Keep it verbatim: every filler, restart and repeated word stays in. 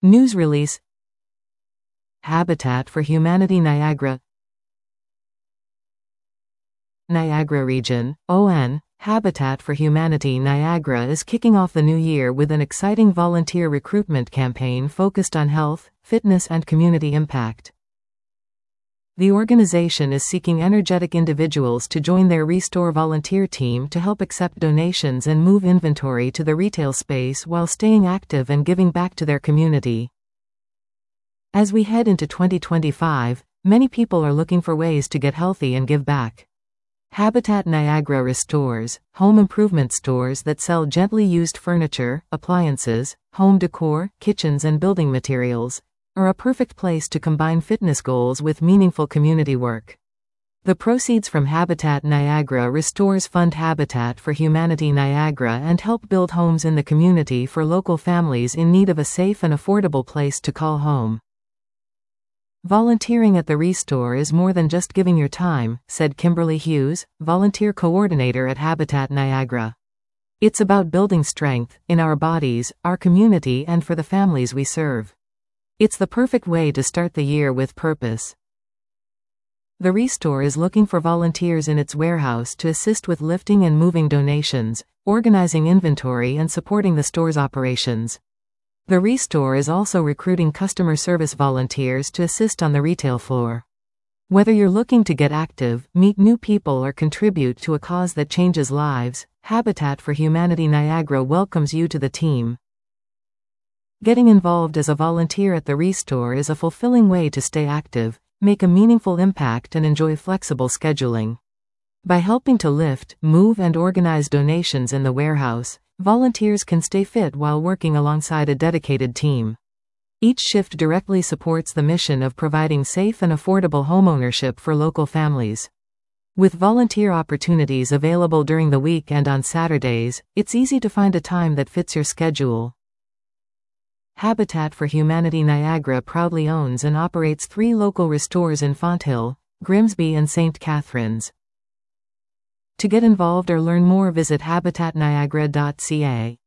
News release. Habitat for Humanity Niagara. Niagara Region, O N, Habitat for Humanity Niagara is kicking off the new year with an exciting volunteer recruitment campaign focused on health, fitness and community impact. The organization is seeking energetic individuals to join their Restore volunteer team to help accept donations and move inventory to the retail space while staying active and giving back to their community. As we head into twenty twenty-five, many people are looking for ways to get healthy and give back. Habitat Niagara Restores, home improvement stores that sell gently used furniture, appliances, home decor, kitchens and building materials, are a perfect place to combine fitness goals with meaningful community work. The proceeds from Habitat Niagara Restores fund Habitat for Humanity Niagara and help build homes in the community for local families in need of a safe and affordable place to call home. Volunteering at the Restore is more than just giving your time, said Kimberly Hughes, volunteer coordinator at Habitat Niagara. It's about building strength, in our bodies, our community and for the families we serve. It's the perfect way to start the year with purpose. The Restore is looking for volunteers in its warehouse to assist with lifting and moving donations, organizing inventory and supporting the store's operations. The Restore is also recruiting customer service volunteers to assist on the retail floor. Whether you're looking to get active, meet new people or contribute to a cause that changes lives, Habitat for Humanity Niagara welcomes you to the team. Getting involved as a volunteer at the Restore is a fulfilling way to stay active, make a meaningful impact and enjoy flexible scheduling. By helping to lift, move and organize donations in the warehouse, volunteers can stay fit while working alongside a dedicated team. Each shift directly supports the mission of providing safe and affordable homeownership for local families. With volunteer opportunities available during the week and on Saturdays, it's easy to find a time that fits your schedule. Habitat for Humanity Niagara proudly owns and operates three local restores in Fonthill, Grimsby and Saint Catharines. To get involved or learn more, visit habitat niagara dot c a.